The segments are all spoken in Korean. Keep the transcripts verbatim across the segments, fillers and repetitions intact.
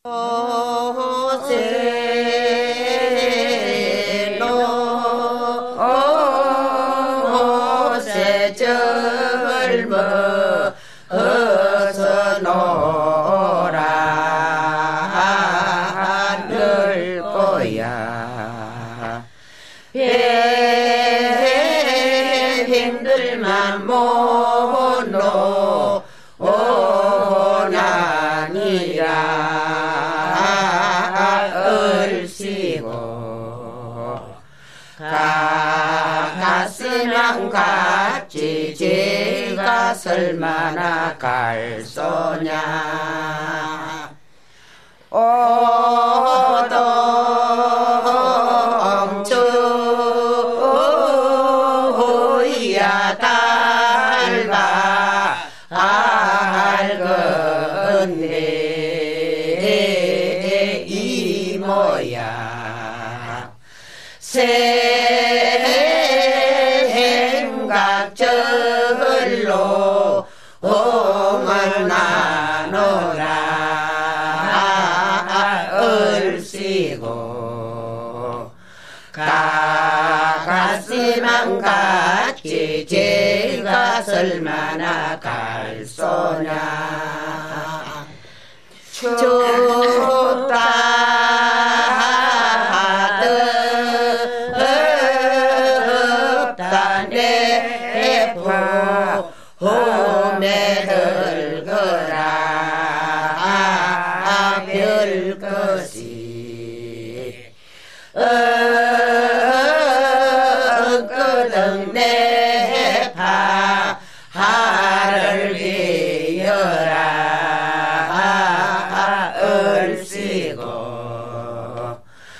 오세노 오세 젊어 어서 놀아 하늘 거야 배 힘들만 못노 가갔으면 갔지 제가 설마나 갈 소냐 오동주야 달바 알건데 이 모야 생각절로 오만 나노라 얼씨고 가갔으면 갔지 제가 설마나 갈 소냐 춥다 홈에 들거라 별것이 엉끄덩 내파 하를 기어라 얼씨고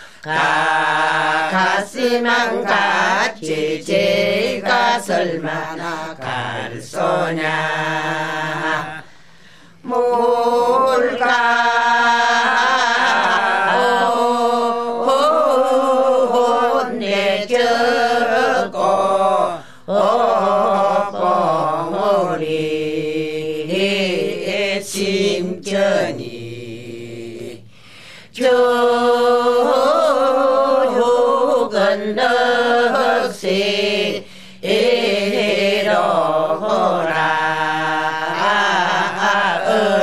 가갔으면 갔지 제가 설마나 갈 소냐 몰가오 내적고 뽕우리 심전이 교육은 넋이 이로라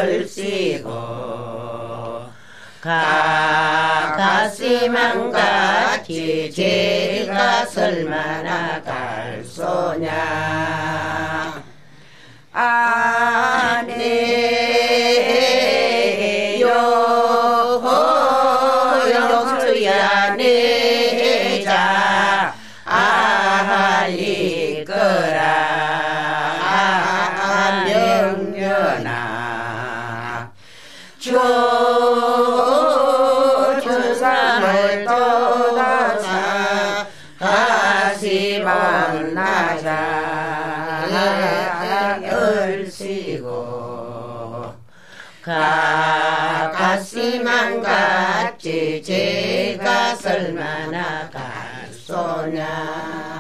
얼씨고 가갔으면 갔지 제가 설마나 갈 소냐 아내요 용수야 내자 알리 거라 명년아 조주상을 떠나자 다시 만나자 얼씨고 가갔으면 갔지 제가 설마나 갈 소냐